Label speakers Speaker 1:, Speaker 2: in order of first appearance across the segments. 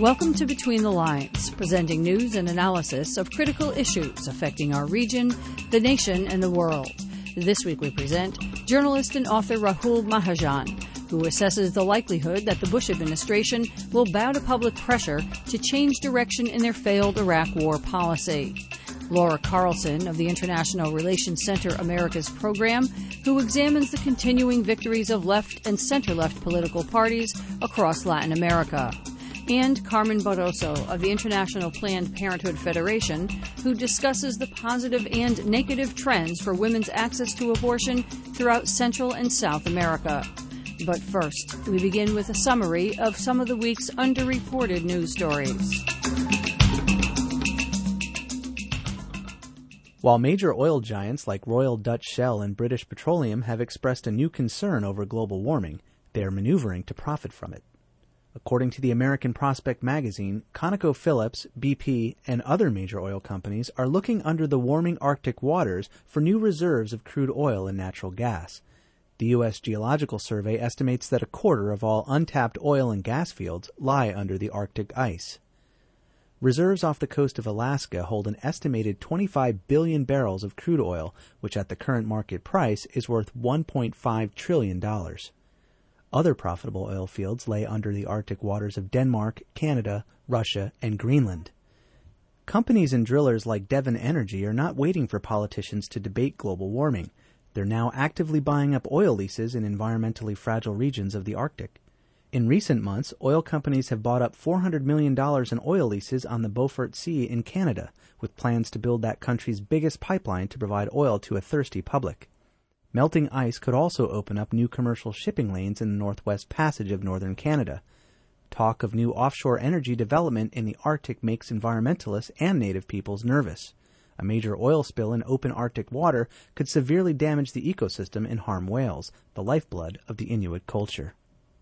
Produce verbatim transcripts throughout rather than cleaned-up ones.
Speaker 1: Welcome to Between the Lines, presenting news and analysis of critical issues affecting our region, the nation, and the world. This week we present journalist and author Rahul Mahajan, who assesses the likelihood that the Bush administration will bow to public pressure to change direction in their failed Iraq war policy. Laura Carlson of the International Relations Center Americas program, who examines the continuing victories of left and center-left political parties across Latin America. And Carmen Barroso of the International Planned Parenthood Federation, who discusses the positive and negative trends for women's access to abortion throughout Central and South America. But first, we begin with a summary of some of the week's underreported news stories.
Speaker 2: While major oil giants like Royal Dutch Shell and British Petroleum have expressed a new concern over global warming, they are maneuvering to profit from it. According to the American Prospect magazine, ConocoPhillips, B P, and other major oil companies are looking under the warming Arctic waters for new reserves of crude oil and natural gas. The U S Geological Survey estimates that a quarter of all untapped oil and gas fields lie under the Arctic ice. Reserves off the coast of Alaska hold an estimated twenty-five billion barrels of crude oil, which at the current market price is worth one point five trillion dollars. Other profitable oil fields lay under the Arctic waters of Denmark, Canada, Russia, and Greenland. Companies and drillers like Devon Energy are not waiting for politicians to debate global warming. They're now actively buying up oil leases in environmentally fragile regions of the Arctic. In recent months, oil companies have bought up four hundred million dollars in oil leases on the Beaufort Sea in Canada, with plans to build that country's biggest pipeline to provide oil to a thirsty public. Melting ice could also open up new commercial shipping lanes in the Northwest Passage of northern Canada. Talk of new offshore energy development in the Arctic makes environmentalists and native peoples nervous. A major oil spill in open Arctic water could severely damage the ecosystem and harm whales, the lifeblood of the Inuit culture.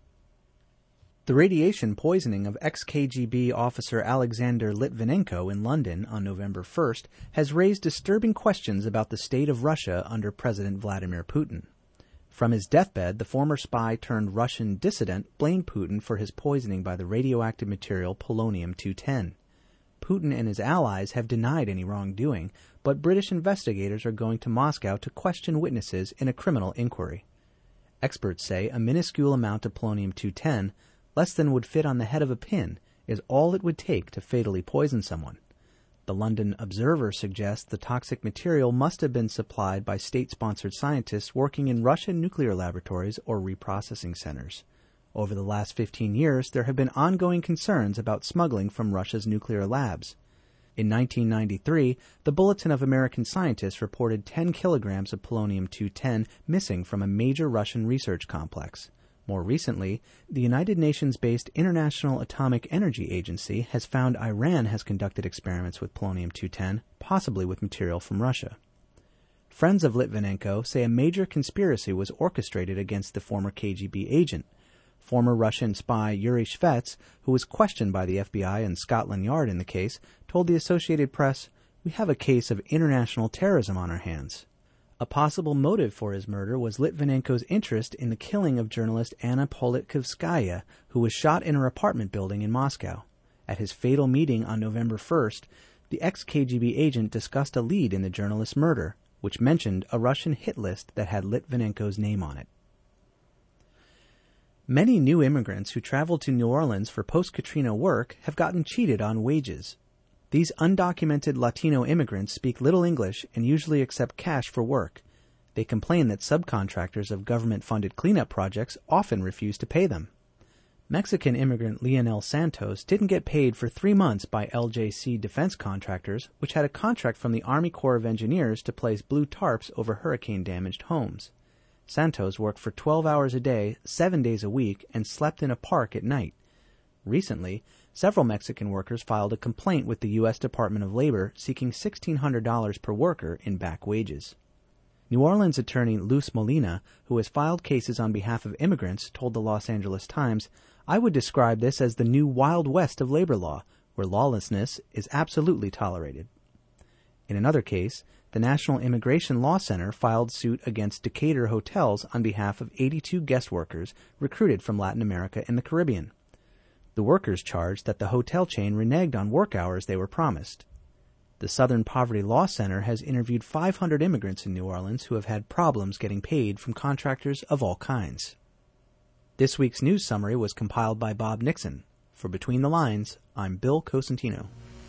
Speaker 2: The radiation poisoning of ex-K G B officer Alexander Litvinenko in London on November first has raised disturbing questions about the state of Russia under President Vladimir Putin. From his deathbed, the former spy turned Russian dissident blamed Putin for his poisoning by the radioactive material polonium two ten. Putin and his allies have denied any wrongdoing, but British investigators are going to Moscow to question witnesses in a criminal inquiry. Experts say a minuscule amount of polonium two ten, less than would fit on the head of a pin, is all it would take to fatally poison someone. The London Observer suggests the toxic material must have been supplied by state-sponsored scientists working in Russian nuclear laboratories or reprocessing centers. Over the last fifteen years, there have been ongoing concerns about smuggling from Russia's nuclear labs. In nineteen ninety-three, the Bulletin of American Scientists reported ten kilograms of polonium two ten missing from a major Russian research complex. More recently, the United Nations-based International Atomic Energy Agency has found Iran has conducted experiments with polonium two ten, possibly with material from Russia. Friends of Litvinenko say a major conspiracy was orchestrated against the former K G B agent. Former Russian spy Yuri Shvets, who was questioned by the F B I and Scotland Yard in the case, told the Associated Press, "We have a case of international terrorism on our hands." A possible motive for his murder was Litvinenko's interest in the killing of journalist Anna Politkovskaya, who was shot in her apartment building in Moscow. At his fatal meeting on November first, the ex-K G B agent discussed a lead in the journalist's murder, which mentioned a Russian hit list that had Litvinenko's name on it. Many new immigrants who traveled to New Orleans for post-Katrina work have gotten cheated on wages. These undocumented Latino immigrants speak little English and usually accept cash for work. They complain that subcontractors of government-funded cleanup projects often refuse to pay them. Mexican immigrant Leonel Santos didn't get paid for three months by L J C defense contractors, which had a contract from the Army Corps of Engineers to place blue tarps over hurricane-damaged homes. Santos worked for twelve hours a day, seven days a week, and slept in a park at night. Recently, several Mexican workers filed a complaint with the U S Department of Labor seeking sixteen hundred dollars per worker in back wages. New Orleans attorney Luz Molina, who has filed cases on behalf of immigrants, told the Los Angeles Times, "I would describe this as the new Wild West of labor law, where lawlessness is absolutely tolerated." In another case, the National Immigration Law Center filed suit against Decatur Hotels on behalf of eighty-two guest workers recruited from Latin America and the Caribbean. The workers charged that the hotel chain reneged on work hours they were promised. The Southern Poverty Law Center has interviewed five hundred immigrants in New Orleans who have had problems getting paid from contractors of all kinds. This week's news summary was compiled by Bob Nixon. For Between the Lines, I'm Bill Cosentino.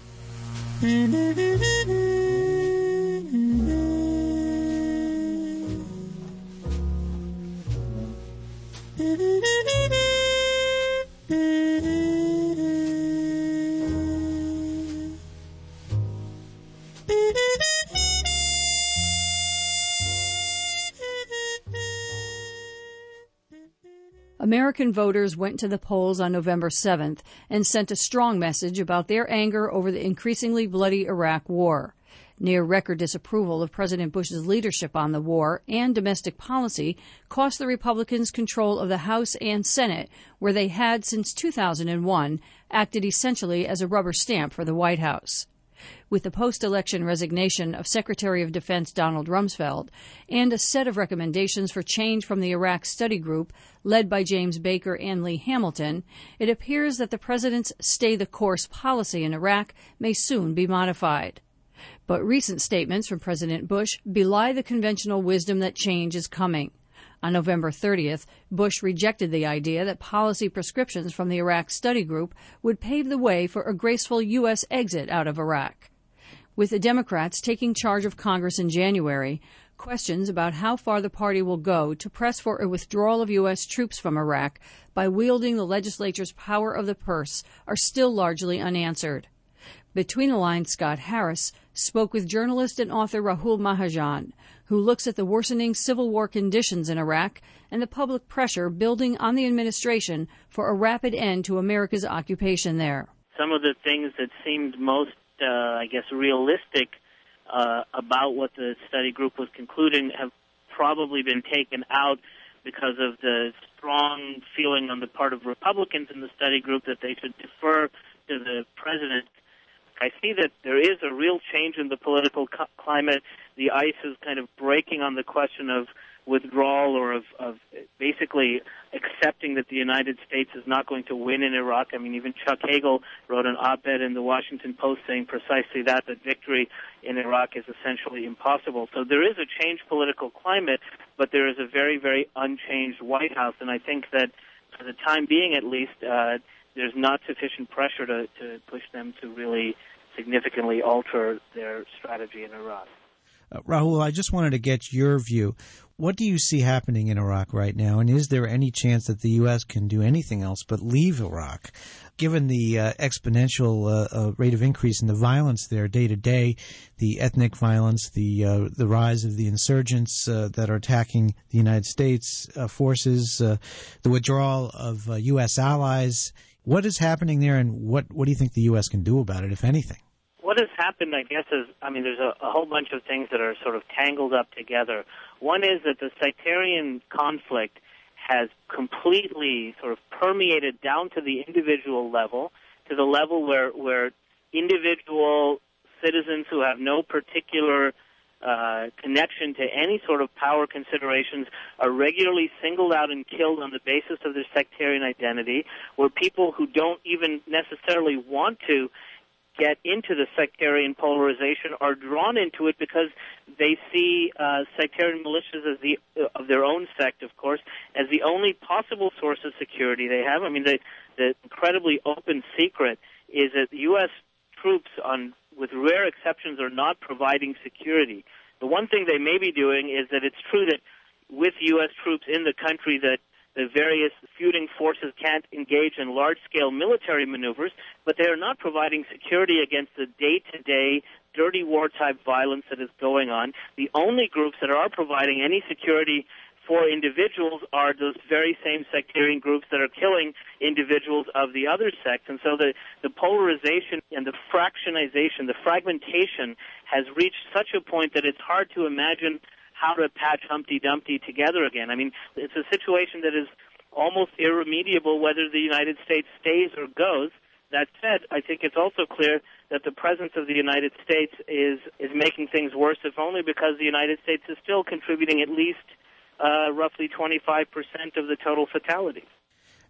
Speaker 1: American voters went to the polls on November seventh and sent a strong message about their anger over the increasingly bloody Iraq war. Near-record disapproval of President Bush's leadership on the war and domestic policy cost the Republicans control of the House and Senate, where they had, since two thousand one, acted essentially as a rubber stamp for the White House. With the post-election resignation of Secretary of Defense Donald Rumsfeld and a set of recommendations for change from the Iraq Study Group led by James Baker and Lee Hamilton, it appears that the president's stay-the-course policy in Iraq may soon be modified. But recent statements from President Bush belie the conventional wisdom that change is coming. On November thirtieth, Bush rejected the idea that policy prescriptions from the Iraq Study Group would pave the way for a graceful U S exit out of Iraq. With the Democrats taking charge of Congress in January, questions about how far the party will go to press for a withdrawal of U S troops from Iraq by wielding the legislature's power of the purse are still largely unanswered. Between the Lines, Scott Harris spoke with journalist and author Rahul Mahajan, who looks at the worsening civil war conditions in Iraq and the public pressure building on the administration for a rapid end to America's occupation there.
Speaker 3: Some of the things that seemed most, uh, I guess, realistic uh, about what the study group was concluding have probably been taken out because of the strong feeling on the part of Republicans in the study group that they should defer to the president. I see that there is a real change in the political co- climate. The ice is kind of breaking on the question of withdrawal or of, of basically accepting that the United States is not going to win in Iraq. I mean, even Chuck Hagel wrote an op-ed in the Washington Post saying precisely that, that victory in Iraq is essentially impossible. So there is a changed political climate, but there is a very, very unchanged White House. And I think that for the time being, at least, uh, there's not sufficient pressure to, to push them to really significantly alter their strategy in Iraq.
Speaker 4: Uh, Rahul, I just wanted to get your view. What do you see happening in Iraq right now, and is there any chance that the U S can do anything else but leave Iraq? Given the uh, exponential uh, uh, rate of increase in the violence there day to day, the ethnic violence, the uh, the rise of the insurgents uh, that are attacking the United States uh, forces, uh, the withdrawal of uh, U S allies, what is happening there, and what, what do you think the U S can do about it, if anything?
Speaker 3: What has happened, I guess, is, I mean, there's a, a whole bunch of things that are sort of tangled up together. One is that the sectarian conflict has completely sort of permeated down to the individual level, to the level where, where individual citizens who have no particular uh, connection to any sort of power considerations are regularly singled out and killed on the basis of their sectarian identity, where people who don't even necessarily want to get into the sectarian polarization are drawn into it because they see uh, sectarian militias as the uh, of their own sect, of course, as the only possible source of security they have. I mean, the, the incredibly open secret is that the U S troops, on with rare exceptions, are not providing security. The one thing they may be doing is that it's true that with U S troops in the country that the various feuding forces can't engage in large-scale military maneuvers, but they are not providing security against the day-to-day dirty war-type violence that is going on. The only groups that are providing any security for individuals are those very same sectarian groups that are killing individuals of the other sects. And so the, the polarization and the fractionization, the fragmentation has reached such a point that it's hard to imagine how to patch Humpty Dumpty together again. I mean, it's a situation that is almost irremediable whether the United States stays or goes. That said, I think it's also clear that the presence of the United States is, is making things worse, if only because the United States is still contributing at least uh, roughly twenty-five percent of the total fatalities.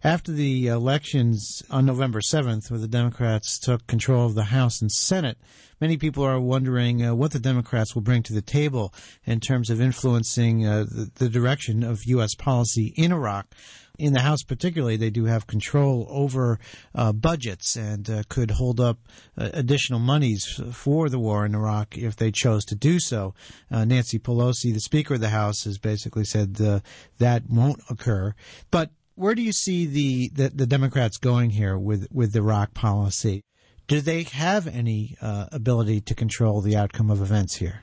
Speaker 4: After the elections on November seventh, where the Democrats took control of the House and Senate, many people are wondering uh, what the Democrats will bring to the table in terms of influencing uh, the, the direction of U S policy in Iraq. In the House particularly, they do have control over uh, budgets and uh, could hold up uh, additional monies for the war in Iraq if they chose to do so. Uh, Nancy Pelosi, the Speaker of the House, has basically said uh, that won't occur. But where do you see the, the, the Democrats going here with, with Iraq policy? Do they have any uh, ability to control the outcome of events here?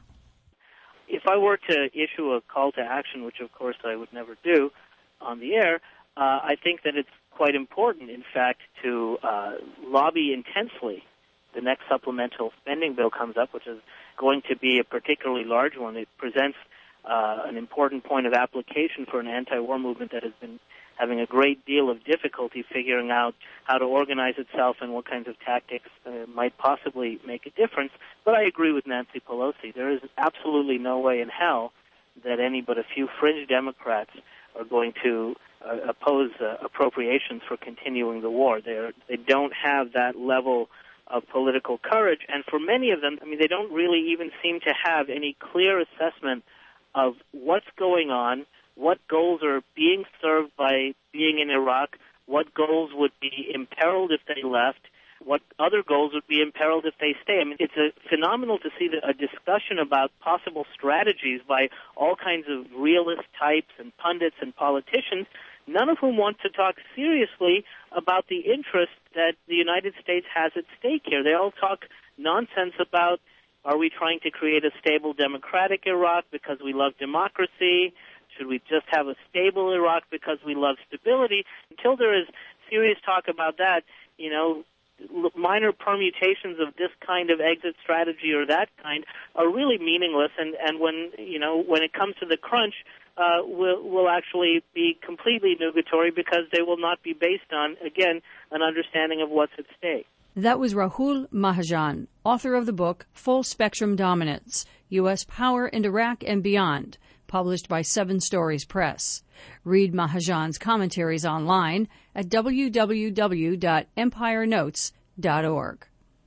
Speaker 3: If I were to issue a call to action, which of course I would never do on the air, Uh, I think that it's quite important, in fact, to uh, lobby intensely. The next supplemental spending bill comes up, which is going to be a particularly large one. It presents uh, an important point of application for an anti-war movement that has been having a great deal of difficulty figuring out how to organize itself and what kinds of tactics uh, might possibly make a difference. But I agree with Nancy Pelosi. There is absolutely no way in hell that any but a few fringe Democrats are going to uh, oppose uh, appropriations for continuing the war. They're, they don't have that level of political courage, and for many of them, I mean, they don't really even seem to have any clear assessment of what's going on, what goals are being served by being in Iraq, what goals would be imperiled if they left, what other goals would be imperiled if they stay. I mean, it's a phenomenal to see the, a discussion about possible strategies by all kinds of realist types and pundits and politicians, none of whom want to talk seriously about the interest that the United States has at stake here. They all talk nonsense about, are we trying to create a stable democratic Iraq because we love democracy? Should we just have a stable Iraq because we love stability? Until there is serious talk about that, you know, minor permutations of this kind of exit strategy or that kind are really meaningless, and, and when, you know, when it comes to the crunch, uh, will, will actually be completely nugatory because they will not be based on, again, an understanding of what's at stake.
Speaker 1: That was Rahul Mahajan, author of the book Full Spectrum Dominance, U S Power in Iraq and Beyond, published by Seven Stories Press. Read Mahajan's commentaries online at w w w dot empire notes dot org.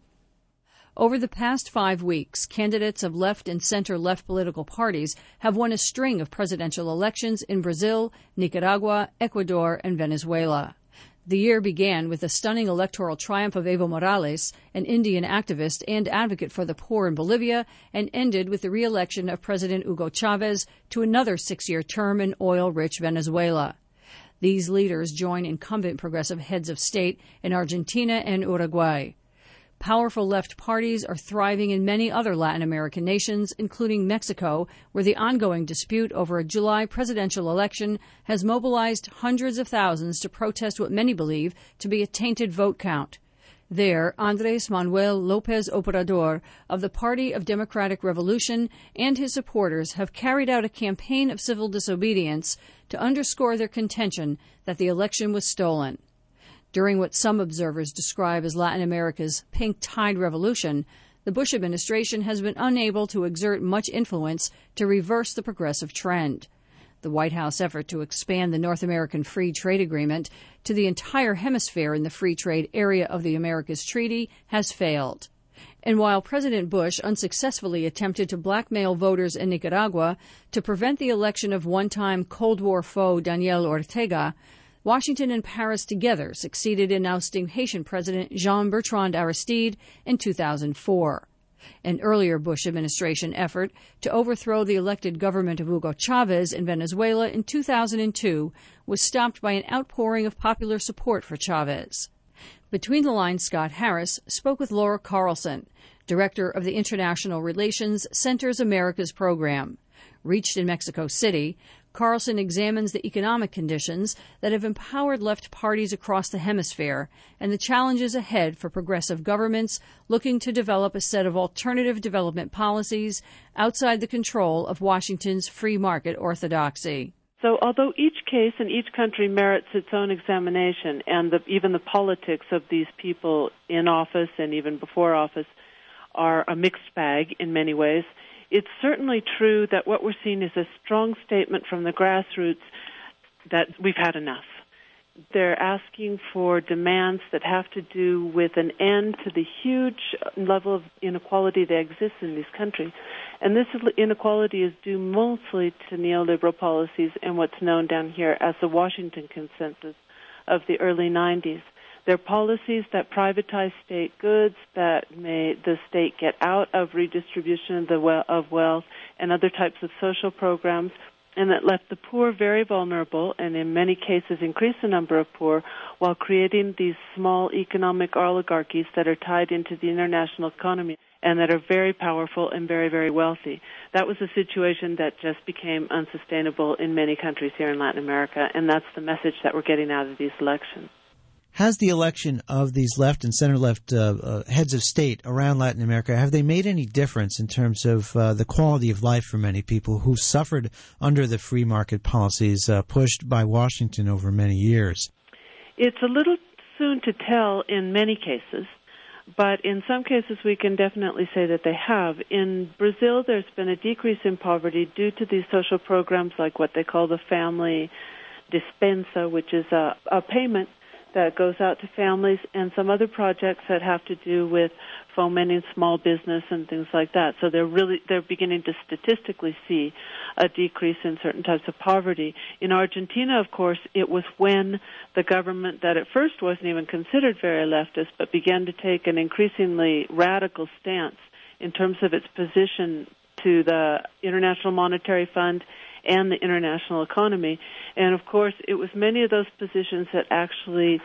Speaker 1: Over the past five weeks, candidates of left and center-left political parties have won a string of presidential elections in Brazil, Nicaragua, Ecuador, and Venezuela. The year began with the stunning electoral triumph of Evo Morales, an Indian activist and advocate for the poor in Bolivia, and ended with the re-election of President Hugo Chavez to another six-year term in oil-rich Venezuela. These leaders join incumbent progressive heads of state in Argentina and Uruguay. Powerful left parties are thriving in many other Latin American nations, including Mexico, where the ongoing dispute over a July presidential election has mobilized hundreds of thousands to protest what many believe to be a tainted vote count. There, Andrés Manuel López Obrador of the Party of Democratic Revolution and his supporters have carried out a campaign of civil disobedience to underscore their contention that the election was stolen. During what some observers describe as Latin America's pink tide revolution, the Bush administration has been unable to exert much influence to reverse the progressive trend. The White House effort to expand the North American Free Trade Agreement to the entire hemisphere in the free trade area of the Americas Treaty has failed. And while President Bush unsuccessfully attempted to blackmail voters in Nicaragua to prevent the election of one-time Cold War foe Daniel Ortega, Washington and Paris together succeeded in ousting Haitian President Jean-Bertrand Aristide in two thousand four. An earlier Bush administration effort to overthrow the elected government of Hugo Chavez in Venezuela in two thousand two was stopped by an outpouring of popular support for Chavez. Between the Lines, Scott Harris spoke with Laura Carlson, director of the International Relations Center's Americas program. Reached in Mexico City, Carlson examines the economic conditions that have empowered left parties across the hemisphere and the challenges ahead for progressive governments looking to develop a set of alternative development policies outside the control of Washington's free market orthodoxy.
Speaker 5: So although each case in each country merits its own examination, and the, even the politics of these people in office and even before office are a mixed bag in many ways, it's certainly true that what we're seeing is a strong statement from the grassroots that we've had enough. They're asking for demands that have to do with an end to the huge level of inequality that exists in these countries. And this inequality is due mostly to neoliberal policies and what's known down here as the Washington Consensus of the early nineties. They're policies that privatize state goods, that made the state get out of redistribution of, the we- of wealth and other types of social programs, and that left the poor very vulnerable and in many cases increased the number of poor while creating these small economic oligarchies that are tied into the international economy and that are very powerful and very, very wealthy. That was a situation that just became unsustainable in many countries here in Latin America, and that's the message that we're getting out of these elections.
Speaker 4: Has the election of these left and center-left uh, uh, heads of state around Latin America, have they made any difference in terms of uh, the quality of life for many people who suffered under the free market policies uh, pushed by Washington over many years?
Speaker 5: It's a little soon to tell in many cases, but in some cases we can definitely say that they have. In Brazil, there's been a decrease in poverty due to these social programs like what they call the family dispensa, which is a, a payment that goes out to families, and some other projects that have to do with fomenting small business and things like that. So they're really they're beginning to statistically see a decrease in certain types of poverty. In Argentina, of course, it was when the government that at first wasn't even considered very leftist, but began to take an increasingly radical stance in terms of its position to the International Monetary Fund and the international economy. And, of course, it was many of those positions that actually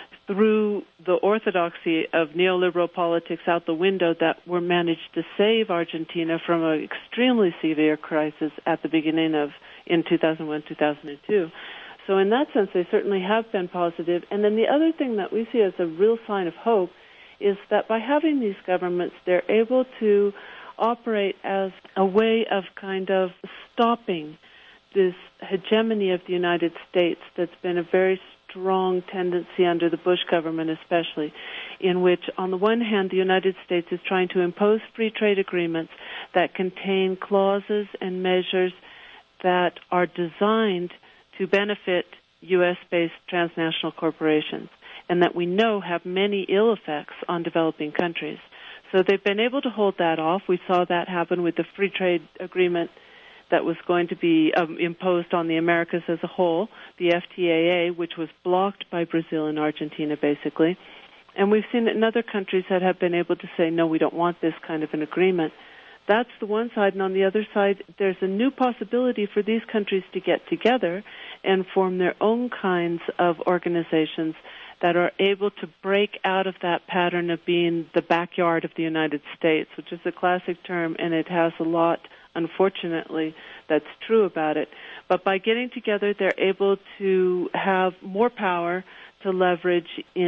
Speaker 5: threw the orthodoxy of neoliberal politics out the window that were managed to save Argentina from an extremely severe crisis at the beginning of, in two thousand one, two thousand two. So in that sense, they certainly have been positive. And then the other thing that we see as a real sign of hope is that by having these governments, they're able to operate as a way of kind of stopping this hegemony of the United States that's been a very strong tendency under the Bush government especially, in which on the one hand the United States is trying to impose free trade agreements that contain clauses and measures that are designed to benefit U S-based transnational corporations and that we know have many ill effects on developing countries. So they've been able to hold that off. We saw that happen with the free trade agreement that was going to be um, imposed on the Americas as a whole, the F T A A, which was blocked by Brazil and Argentina, basically. And we've seen it in other countries that have been able to say, no, we don't want this kind of an agreement. That's the one side. And on the other side, there's a new possibility for these countries to get together and form their own kinds of organizations that are able to break out of that pattern of being the backyard of the United States, which is a classic term, and it has a lot, unfortunately, that's true about it. But by getting together, they're able to have more power to leverage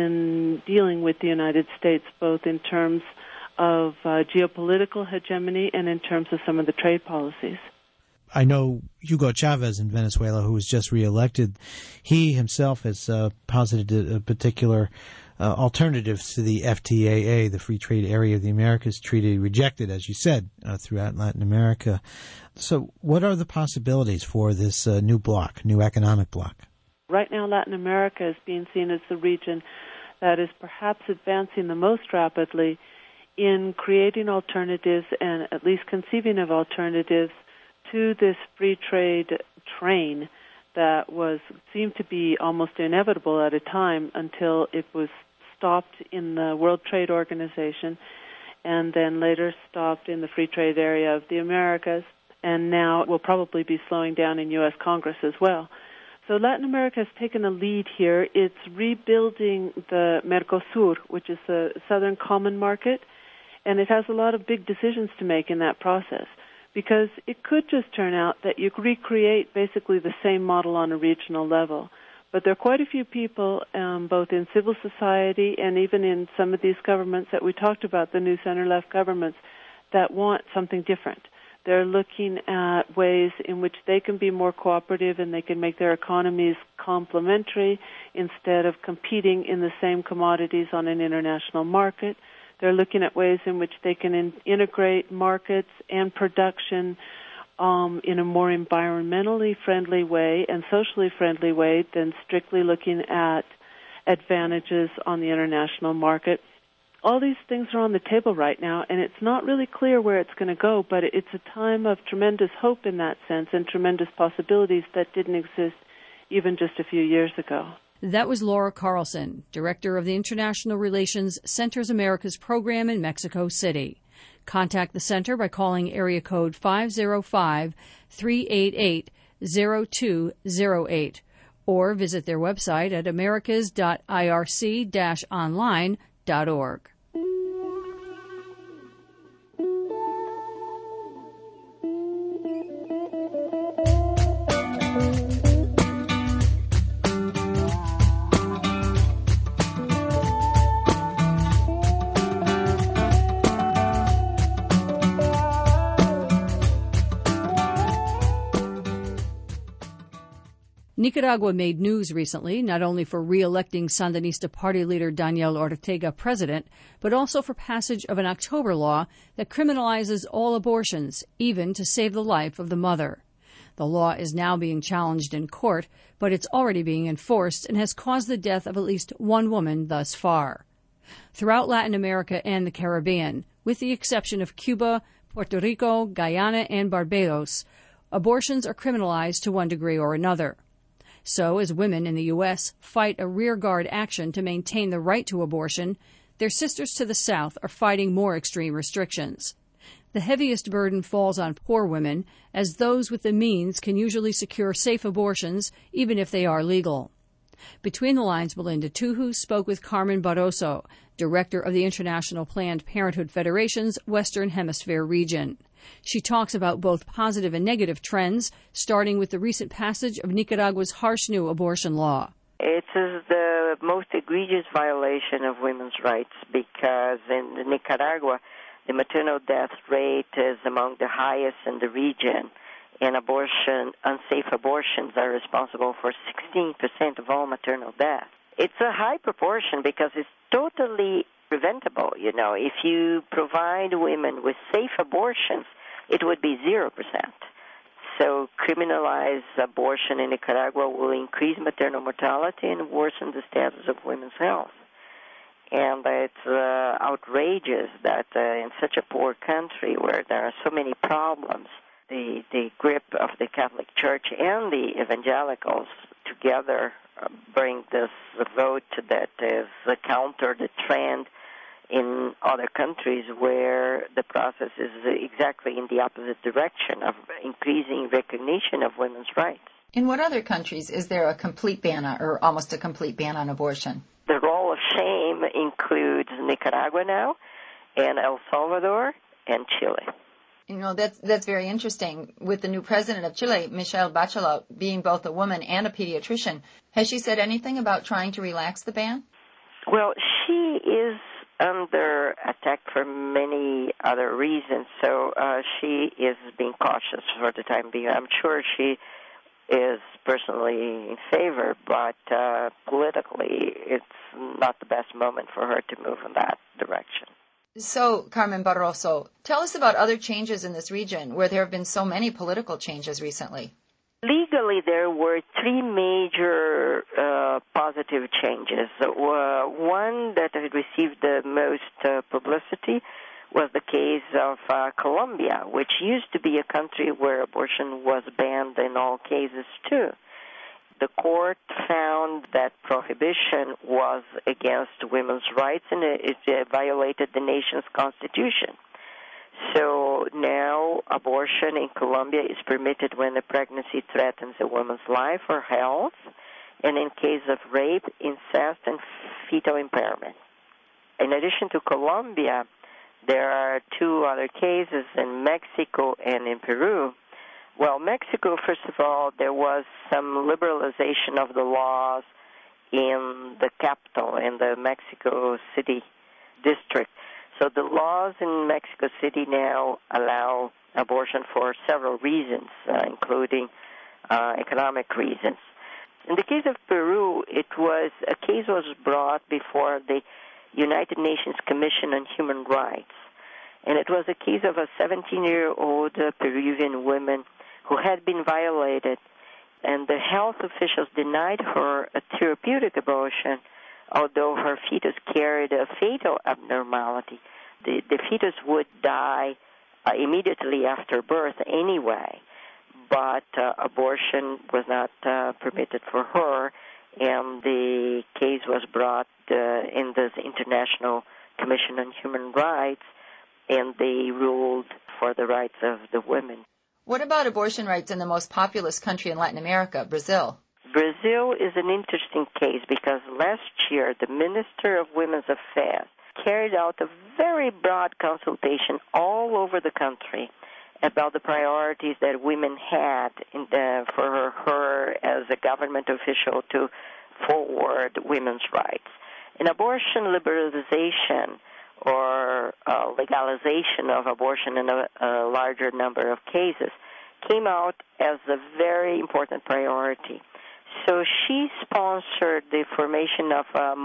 Speaker 5: in dealing with the United States, both in terms of uh, geopolitical hegemony and in terms of some of the trade policies.
Speaker 4: I know Hugo Chavez in Venezuela, who was just reelected, he himself has uh, posited a particular uh, alternatives to the F T A A, the Free Trade Area of the Americas Treaty, rejected, as you said, uh, throughout Latin America. So what are the possibilities for this uh, new bloc, new economic bloc?
Speaker 5: Right now, Latin America is being seen as the region that is perhaps advancing the most rapidly in creating alternatives and at least conceiving of alternatives to this free trade train that was seemed to be almost inevitable at a time until it was stopped in the World Trade Organization and then later stopped in the free trade area of the Americas, and now will probably be slowing down in U S Congress as well. So Latin America has taken a lead here. It's rebuilding the Mercosur, which is the Southern Common Market, and it has a lot of big decisions to make in that process, because it could just turn out that you recreate basically the same model on a regional level. But there are quite a few people, um, both in civil society and even in some of these governments that we talked about, the new center-left governments, that want something different. They're looking at ways in which they can be more cooperative and they can make their economies complementary instead of competing in the same commodities on an international market. They're looking at ways in which they can in- integrate markets and production um, in a more environmentally friendly way and socially friendly way than strictly looking at advantages on the international market. All these things are on the table right now, and it's not really clear where it's going to go, but it's a time of tremendous hope in that sense and tremendous possibilities that didn't exist even just a few years ago.
Speaker 1: That was Laura Carlson, director of the International Relations Centers Americas program in Mexico City. Contact the center by calling area code five oh five, three eight eight, oh two oh eight or visit their website at americas dot I R C dash online dot org. Nicaragua made news recently, not only for re-electing Sandinista party leader Daniel Ortega president, but also for passage of an October law that criminalizes all abortions, even to save the life of the mother. The law is now being challenged in court, but it's already being enforced and has caused the death of at least one woman thus far. Throughout Latin America and the Caribbean, with the exception of Cuba, Puerto Rico, Guyana, and Barbados, abortions are criminalized to one degree or another. So, as women in the U S fight a rearguard action to maintain the right to abortion, their sisters to the south are fighting more extreme restrictions. The heaviest burden falls on poor women, as those with the means can usually secure safe abortions, even if they are legal. Between the lines, Melinda Tuhu spoke with Carmen Barroso, director of the International Planned Parenthood Federation's Western Hemisphere region. She talks about both positive and negative trends, starting with the recent passage of Nicaragua's harsh new abortion law.
Speaker 6: It is the most egregious violation of women's rights because in Nicaragua, the maternal death rate is among the highest in the region, and abortion, unsafe abortions are responsible for sixteen percent of all maternal deaths. It's a high proportion because it's totally preventable. You know, if you provide women with safe abortions, it would be zero percent. So criminalize abortion in Nicaragua will increase maternal mortality and worsen the status of women's health. And it's uh, outrageous that uh, in such a poor country where there are so many problems, the, the grip of the Catholic Church and the evangelicals together uh, bring this vote that is uh, counter the trend in other countries where the process is exactly in the opposite direction of increasing recognition of women's rights.
Speaker 7: In what other countries is there a complete ban on, or almost a complete ban on abortion?
Speaker 6: The role of shame includes Nicaragua now, and El Salvador, and Chile.
Speaker 7: You know, that's that's very interesting. With the new president of Chile, Michelle Bachelet, being both a woman and a pediatrician, has she said anything about trying to relax the ban?
Speaker 6: Well, she is under attack for many other reasons, so uh, she is being cautious for the time being. I'm sure she is personally in favor, but uh, politically it's not the best moment for her to move in that direction.
Speaker 7: So, Carmen Barroso, tell us about other changes in this region where there have been so many political changes recently.
Speaker 6: Legally, there were three major uh, positive changes. Uh, one that had received the most uh, publicity was the case of uh, Colombia, which used to be a country where abortion was banned in all cases, too. The court found that prohibition was against women's rights and it, it violated the nation's constitution. So now abortion in Colombia is permitted when the pregnancy threatens a woman's life or health, and in case of rape, incest, and fetal impairment. In addition to Colombia, there are two other cases in Mexico and in Peru. Well, Mexico, first of all, there was some liberalization of the laws in the capital, in the Mexico City district. So the laws in Mexico City now allow abortion for several reasons, uh, including uh, economic reasons. In the case of Peru, it was a case was brought before the United Nations Commission on Human Rights, And it was a case of a seventeen-year-old Peruvian woman who had been violated, and the health officials denied her a therapeutic abortion, although her fetus carried a fatal abnormality. The, the fetus would die uh, immediately after birth anyway, but uh, abortion was not uh, permitted for her, and the case was brought uh, in this International Commission on Human Rights, and they ruled for the rights of the women.
Speaker 7: What about abortion rights in the most populous country in Latin America, Brazil?
Speaker 6: Brazil is an interesting case because last year the Minister of Women's Affairs carried out a very broad consultation all over the country about the priorities that women had in the, for her, her as a government official to forward women's rights. And abortion liberalization or uh, legalization of abortion in a, a larger number of cases came out as a very important priority. So she sponsored the formation of a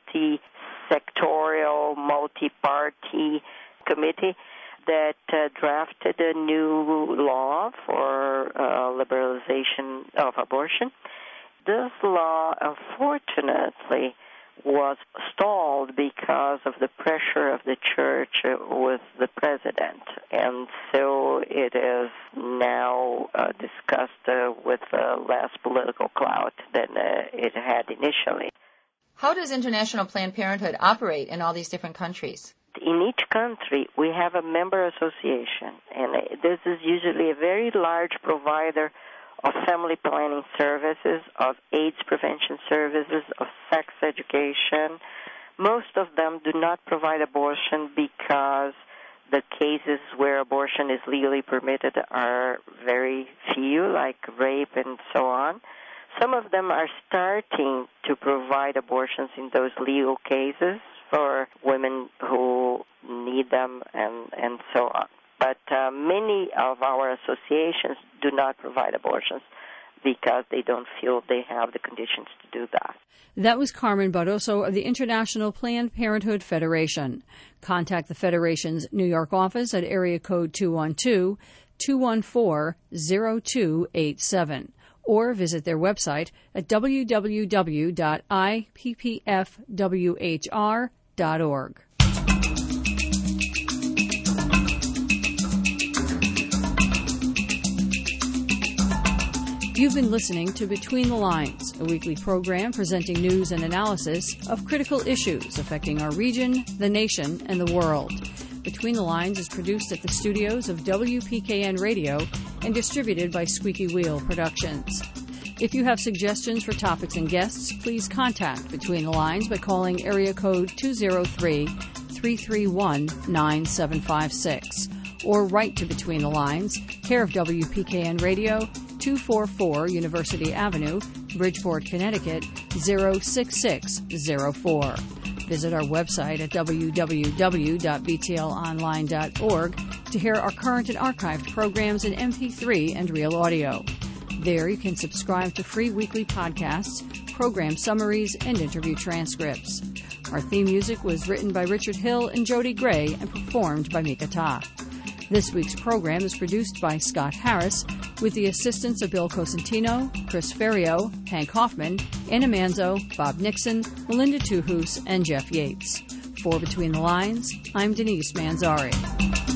Speaker 6: multi-sectorial, multi-party committee that uh, drafted a new law for uh, liberalization of abortion. This law, unfortunately, was stalled because of the pressure of the church with the president. And so it is now uh, discussed uh, with uh, less political clout than uh, it had initially.
Speaker 7: How does International Planned Parenthood operate in all these different countries?
Speaker 6: In each country, we have a member association, and this is usually a very large provider of family planning services, of AIDS prevention services, of sex education. Most of them do not provide abortion because the cases where abortion is legally permitted are very few, like rape and so on. Some of them are starting to provide abortions in those legal cases for women who need them and, and so on. But uh, many of our associations do not provide abortions because they don't feel they have the conditions to do that.
Speaker 1: That was Carmen Barroso of the International Planned Parenthood Federation. Contact the Federation's New York office at area code two one two, two one four, zero two eight seven or visit their website at w w w dot i p p f w h r dot org. You've been listening to Between the Lines, a weekly program presenting news and analysis of critical issues affecting our region, the nation, and the world. Between the Lines is produced at the studios of W P K N Radio and distributed by Squeaky Wheel Productions. If you have suggestions for topics and guests, please contact Between the Lines by calling area code two oh three, three three one, nine seven five six or write to Between the Lines, care of W P K N Radio, two forty-four University Avenue, Bridgeport, Connecticut, zero six six zero four. Visit our website at w w w dot b t l online dot org to hear our current and archived programs in M P three and real audio. There you can subscribe to free weekly podcasts, program summaries, and interview transcripts. Our theme music was written by Richard Hill and Jody Gray and performed by Mika Ta. This week's program is produced by Scott Harris with the assistance of Bill Cosentino, Chris Ferrio, Hank Hoffman, Anna Manzo, Bob Nixon, Melinda Tuhus, and Jeff Yates. For Between the Lines, I'm Denise Manzari.